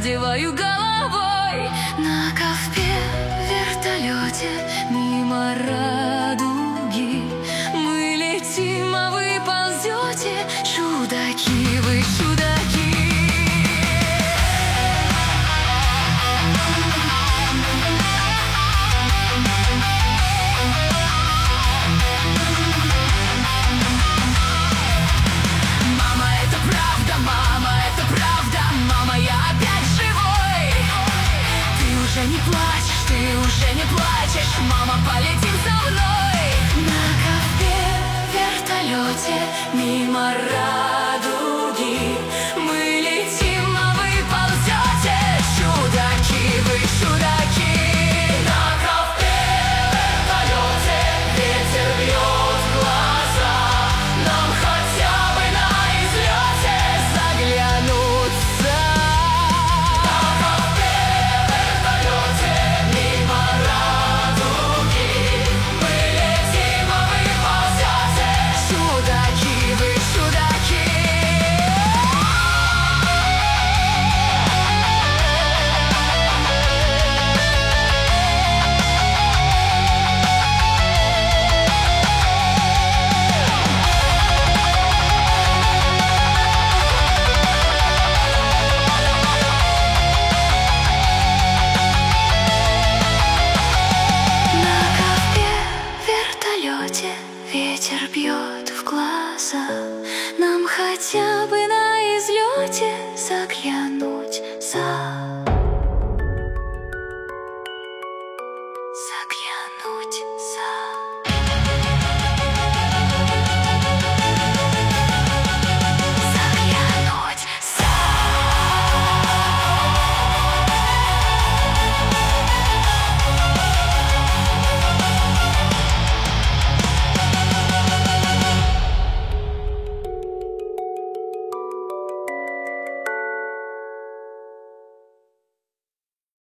задеваю головой. На ковпе в вертолете мимо радуги мы летим, а вы ползете. Чудаки, вы чудаки. Не плачешь, ты уже не плачешь, мама, полетим со мной. На ковпе в вертолете мимо радуги